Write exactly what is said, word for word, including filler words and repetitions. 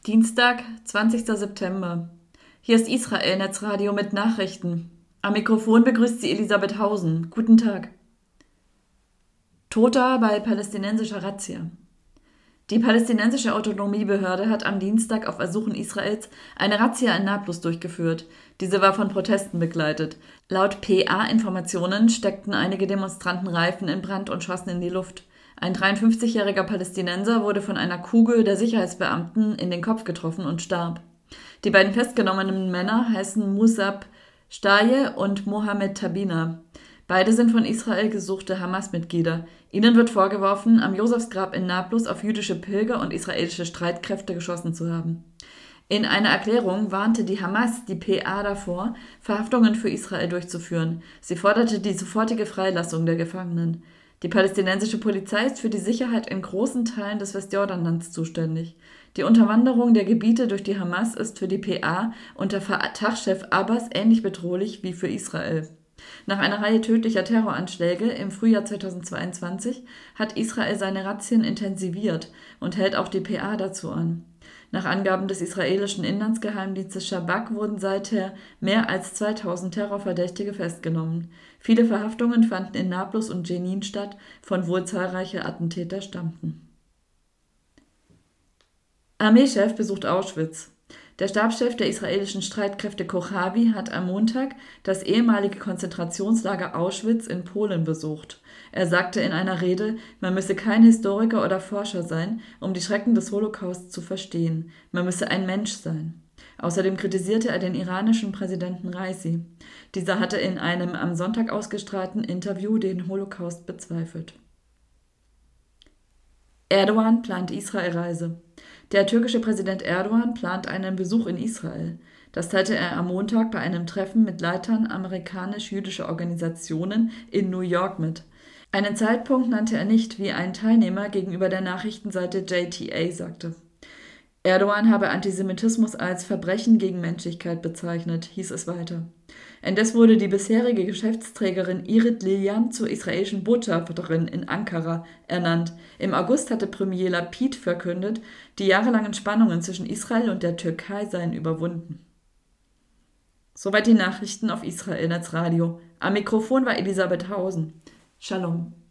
Dienstag, zwanzigster September. Hier ist Israel Netzradio mit Nachrichten. Am Mikrofon begrüßt sie Elisabeth Hausen. Guten Tag. Toter bei palästinensischer Razzia. Die palästinensische Autonomiebehörde hat am Dienstag auf Ersuchen Israels eine Razzia in Nablus durchgeführt. Diese war von Protesten begleitet. Laut P A-Informationen steckten einige Demonstranten Reifen in Brand und schossen in die Luft. Ein dreiundfünfzigjähriger Palästinenser wurde von einer Kugel der Sicherheitsbeamten in den Kopf getroffen und starb. Die beiden festgenommenen Männer heißen Musab Shtaye und Mohammed Tabina. Beide sind von Israel gesuchte Hamas-Mitglieder. Ihnen wird vorgeworfen, am Josefsgrab in Nablus auf jüdische Pilger und israelische Streitkräfte geschossen zu haben. In einer Erklärung warnte die Hamas die P A davor, Verhaftungen für Israel durchzuführen. Sie forderte die sofortige Freilassung der Gefangenen. Die palästinensische Polizei ist für die Sicherheit in großen Teilen des Westjordanlands zuständig. Die Unterwanderung der Gebiete durch die Hamas ist für die P A unter Fatah-Chef Abbas ähnlich bedrohlich wie für Israel. Nach einer Reihe tödlicher Terroranschläge im Frühjahr zweitausendzweiundzwanzig hat Israel seine Razzien intensiviert und hält auch die P A dazu an. Nach Angaben des israelischen Inlandsgeheimdienstes Shabak wurden seither mehr als zweitausend Terrorverdächtige festgenommen. Viele Verhaftungen fanden in Nablus und Jenin statt, von wo zahlreiche Attentäter stammten. Armeechef besucht Auschwitz. Der Stabschef der israelischen Streitkräfte Kochavi hat am Montag das ehemalige Konzentrationslager Auschwitz in Polen besucht. Er sagte in einer Rede, man müsse kein Historiker oder Forscher sein, um die Schrecken des Holocaust zu verstehen. Man müsse ein Mensch sein. Außerdem kritisierte er den iranischen Präsidenten Raisi. Dieser hatte in einem am Sonntag ausgestrahlten Interview den Holocaust bezweifelt. Erdogan plant Israelreise. Der türkische Präsident Erdogan plant einen Besuch in Israel. Das teilte er am Montag bei einem Treffen mit Leitern amerikanisch-jüdischer Organisationen in New York mit. Einen Zeitpunkt nannte er nicht, wie ein Teilnehmer gegenüber der Nachrichtenseite J T A sagte. Erdogan habe Antisemitismus als Verbrechen gegen Menschlichkeit bezeichnet, hieß es weiter. Indes wurde die bisherige Geschäftsträgerin Irit Lilian zur israelischen Botschafterin in Ankara ernannt. Im August hatte Premier Lapid verkündet, die jahrelangen Spannungen zwischen Israel und der Türkei seien überwunden. Soweit die Nachrichten auf Israel Netzradio. Am Mikrofon war Elisabeth Hausen. Shalom.